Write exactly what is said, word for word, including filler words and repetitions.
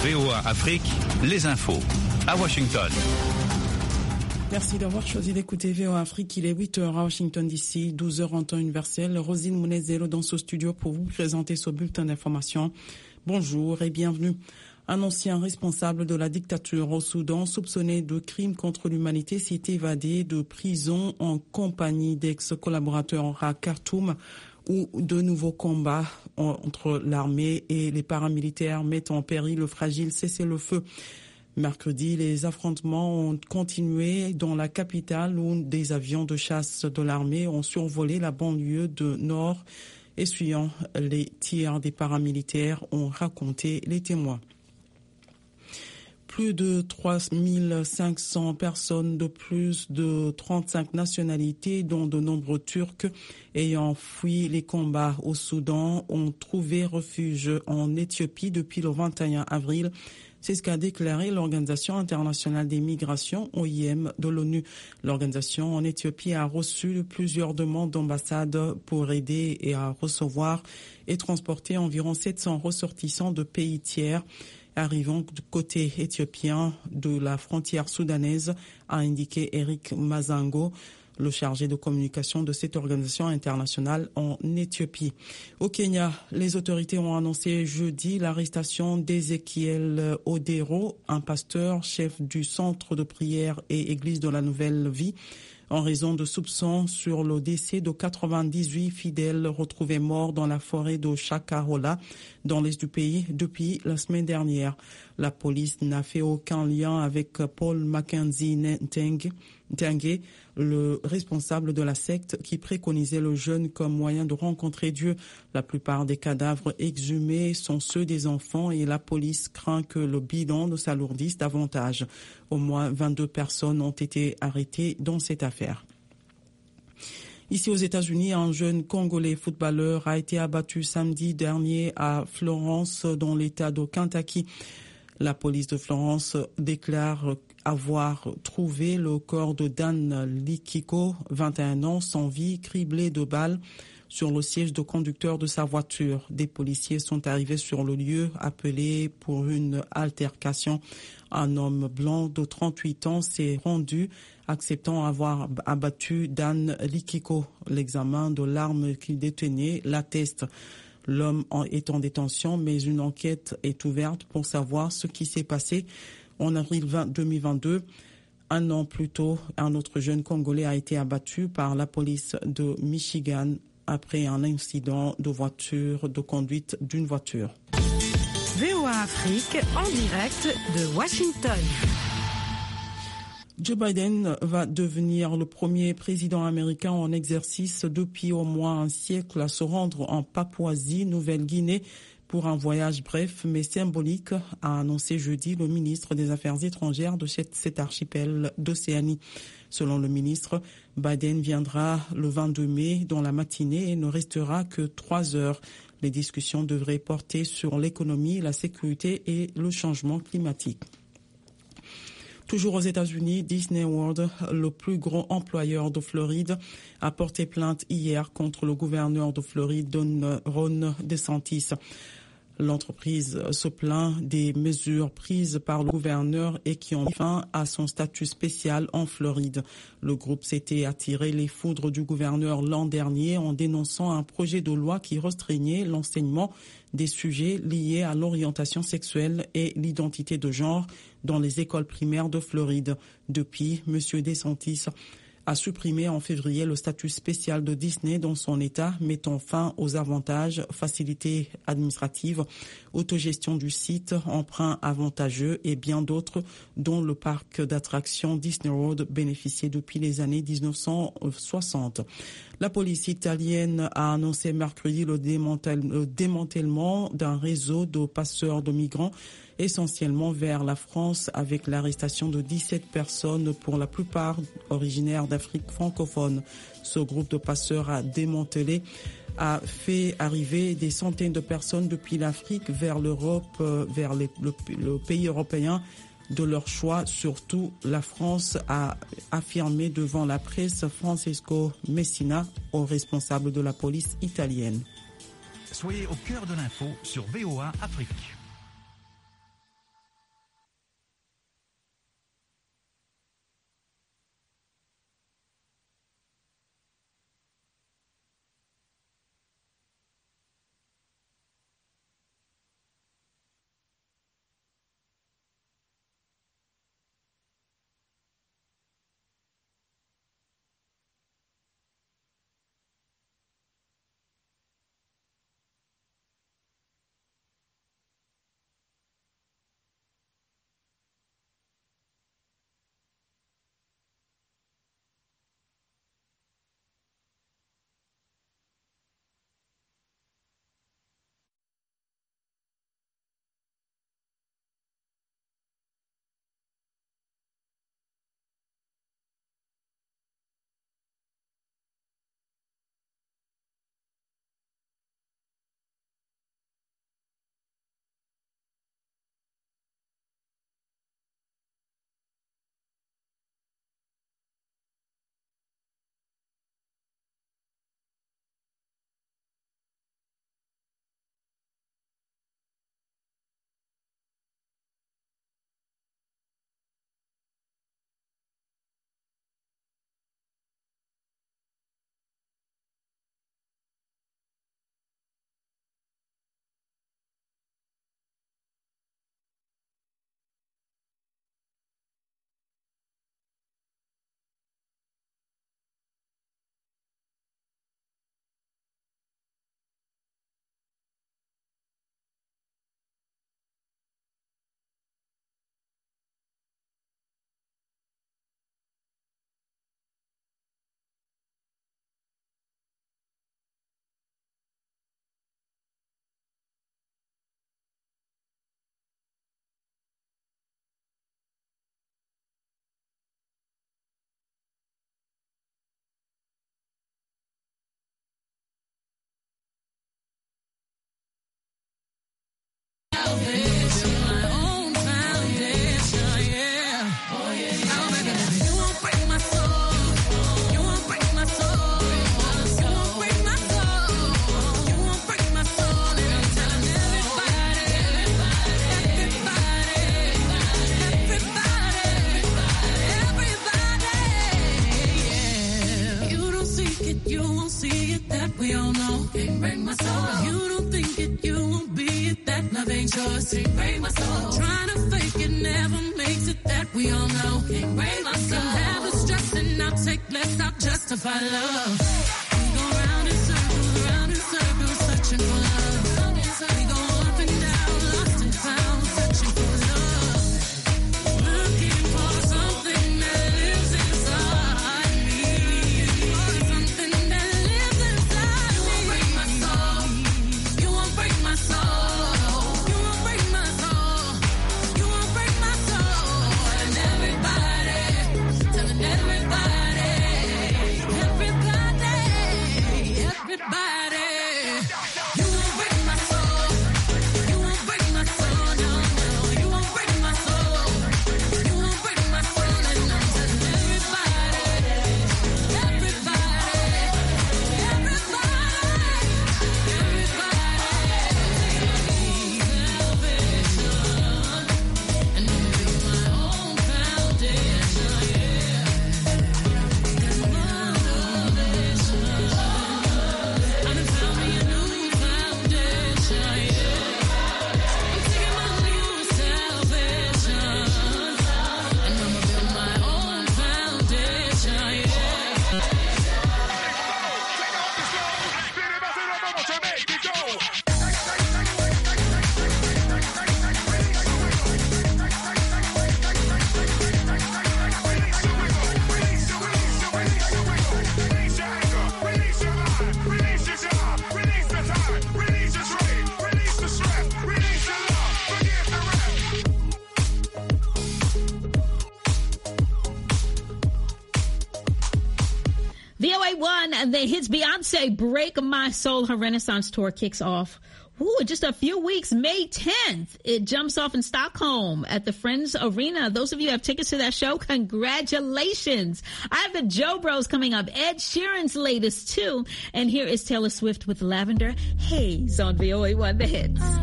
V O A Afrique, les infos à Washington. Merci d'avoir choisi d'écouter V O A Afrique. Il est huit heures à Washington D C, douze heures en temps universel. Rosine Mounezelo dans ce studio pour vous présenter ce bulletin d'information. Bonjour et bienvenue. Un ancien responsable de la dictature au Soudan, soupçonné de crimes contre l'humanité, s'est évadé de prison en compagnie d'ex-collaborateurs à Khartoum, où de nouveaux combats entre l'armée et les paramilitaires mettent en péril le fragile cessez-le-feu. Mercredi, les affrontements ont continué dans la capitale où des avions de chasse de l'armée ont survolé la banlieue de Nord, essuyant les tirs des paramilitaires, ont raconté les témoins. Plus de trois mille cinq cents personnes de plus de trente-cinq nationalités, dont de nombreux Turcs ayant fui les combats au Soudan, ont trouvé refuge en Éthiopie depuis le vingt et un avril. C'est ce qu'a déclaré l'Organisation internationale des migrations, O I M, de l'ONU. L'organisation en Éthiopie a reçu plusieurs demandes d'ambassade pour aider et à recevoir et transporter environ sept cents ressortissants de pays tiers arrivant du côté éthiopien de la frontière soudanaise, a indiqué Eric Mazango, le chargé de communication de cette organisation internationale en Éthiopie. Au Kenya, les autorités ont annoncé jeudi l'arrestation d'Ezekiel Odero, un pasteur, chef du centre de prière et église de la Nouvelle Vie, en raison de soupçons sur le décès de quatre-vingt-dix-huit fidèles retrouvés morts dans la forêt de Shakahola, dans l'est du pays, depuis la semaine dernière. La police n'a fait aucun lien avec Paul Mackenzie Ntenge, le responsable de la secte qui préconisait le jeûne comme moyen de rencontrer Dieu. La plupart des cadavres exhumés sont ceux des enfants et la police craint que le bilan ne s'alourdisse davantage. Au moins vingt-deux personnes ont été arrêtées dans cette affaire. Ici aux États-Unis, un jeune Congolais footballeur a été abattu samedi dernier à Florence, dans l'État de Kentucky. La police de Florence déclare avoir trouvé le corps de Dan Likiko, vingt et un ans, sans vie, criblé de balles sur le siège de conducteur de sa voiture. Des policiers sont arrivés sur le lieu, appelés pour une altercation. Un homme blanc de trente-huit ans s'est rendu, acceptant avoir abattu Dan Likiko. L'examen de l'arme qu'il détenait l'atteste. L'homme est en détention, mais une enquête est ouverte pour savoir ce qui s'est passé. En avril deux mille vingt-deux, un an plus tôt, un autre jeune Congolais a été abattu par la police de Michigan après un incident de voiture, de conduite d'une voiture. V O A Afrique en direct de Washington. Joe Biden va devenir le premier président américain en exercice depuis au moins un siècle à se rendre en Papouasie-Nouvelle-Guinée pour un voyage bref mais symbolique, a annoncé jeudi le ministre des Affaires étrangères de cet archipel d'Océanie. Selon le ministre, Biden viendra le vingt-deux mai dans la matinée et ne restera que trois heures. Les discussions devraient porter sur l'économie, la sécurité et le changement climatique. Toujours aux États-Unis, Disney World, le plus gros employeur de Floride, a porté plainte hier contre le gouverneur de Floride, Ron DeSantis. L'entreprise se plaint des mesures prises par le gouverneur et qui ont mis fin à son statut spécial en Floride. Le groupe s'était attiré les foudres du gouverneur l'an dernier en dénonçant un projet de loi qui restreignait l'enseignement des sujets liés à l'orientation sexuelle et l'identité de genre dans les écoles primaires de Floride. Depuis, M. DeSantis a supprimé en février le statut spécial de Disney dans son État, mettant fin aux avantages, facilités administratives, autogestion du site, emprunts avantageux et bien d'autres dont le parc d'attractions Disney World bénéficiait depuis les années dix-neuf cent soixante. La police italienne a annoncé mercredi le, démantèle, le démantèlement d'un réseau de passeurs de migrants essentiellement vers la France, avec l'arrestation de dix-sept personnes, pour la plupart originaires d'Afrique francophone. Ce groupe de passeurs a démantelé a fait arriver des centaines de personnes depuis l'Afrique vers l'Europe, vers les, le, le pays européen de leur choix, surtout la France, a affirmé devant la presse Francesco Messina, au responsable de la police italienne. Soyez au cœur de l'info sur V O A Afrique. ain't yours. Can't break my soul. Trying to fake it never makes it, that we all know. Can't break my soul. Can have the stress and I'll take less, I'll justify love. We go round in circles, round in circles, searching for love. We go up and down, lost and found, searching for love. Looking for something that lives inside me. Something that lives inside me. You won't break my soul. You won't break my soul. You won't break my soul. You won't break my soul. And everybody, telling everybody, everybody, everybody. You won't break my soul. You won't break my soul. No, no. You won't break my soul. You won't break my soul. And I'm telling everybody, everybody, everybody, everybody. And I'm building my own foundation, yeah. My foundation. I done found me a new foundation, yeah. I'm taking my new salvation, and I'ma build my own foundation, yeah. V O A one, the hits Beyonce Break My Soul. Her Renaissance tour kicks off ooh, in just a few weeks, May tenth. It jumps off in Stockholm at the Friends Arena. Those of you who have tickets to that show, congratulations. I have the Joe Bros coming up, Ed Sheeran's latest too. And here is Taylor Swift with Lavender Haze on V O A one, the hits.